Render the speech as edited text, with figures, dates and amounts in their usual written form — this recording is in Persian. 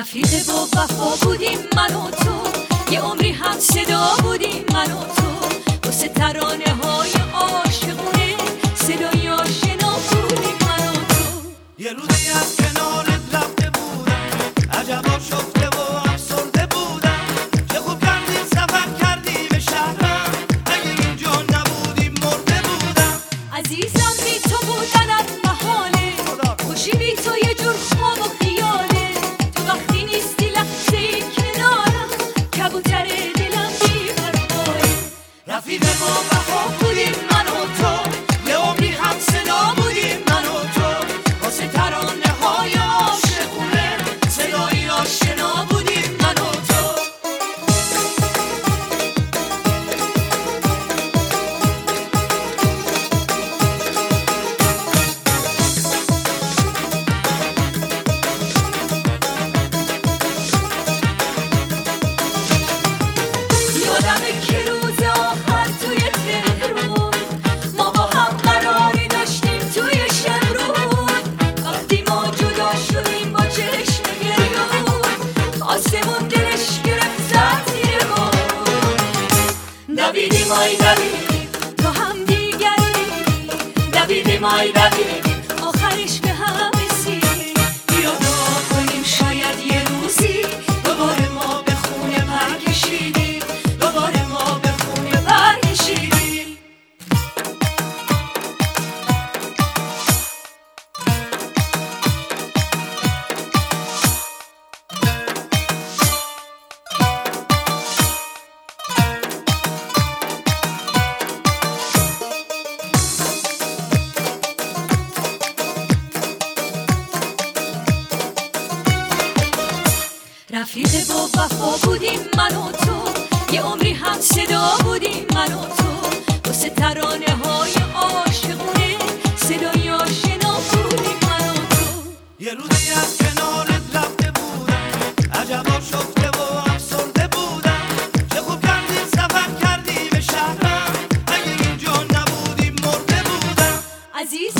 رفیق با وفا بودیم من و تو، یه عمری هم صدا بودیم من و تو، واسه ترانه های عاشقونه صدای آشنا بودیم من و تو. یه روزی از کنارت رفته بودم، عجبا شفته و افسرده بودم، چه خوب کردی سفر کردی به شهرم، اگه اینجا نبودیم مرده بودم. عزیزم بی تو بودنم محاله، خوشی بی تو یه جور خواب و خیاله، تو وقتی نیستی لحظه ای کنارم کبوتر دلم بی پروانه. رفیق با وفا بودیم من و تو، یه عمری هم صدا بودیم من و تو، واسه ترانه های عاشقونه صدای آشنا بودیم من و تو. یادمه که روز آخر توی تهرون ما با هم قراری داشتیم توی شمرون، وقتی ما جدا شدیم با چشم گریون، آسمون دلش گرفت زد زیر ما. دویدیم آی دویدیم تا هم دیگر رو دیدیم، دویدیم آی دویدیم آخرش به هم رسیدیم. بیا دعا کنیم شاید یه روزی دوباره ما به خونه برکشیدیم، دوباره ما به خونه برکشیدیم. رفیق با وفا بودیم من و تو، یه عمری هم صدا بودیم من و تو، واسه ترانه های عاشقونه صدای آشنا بودیم من و تو. یه روزی از کنارت رفته بودم، عجبا شفته و افسرده بودم، چه خوب کردی سفر کردی به شهرم، اگه اینجا نبودیم مرده بودم. عزیز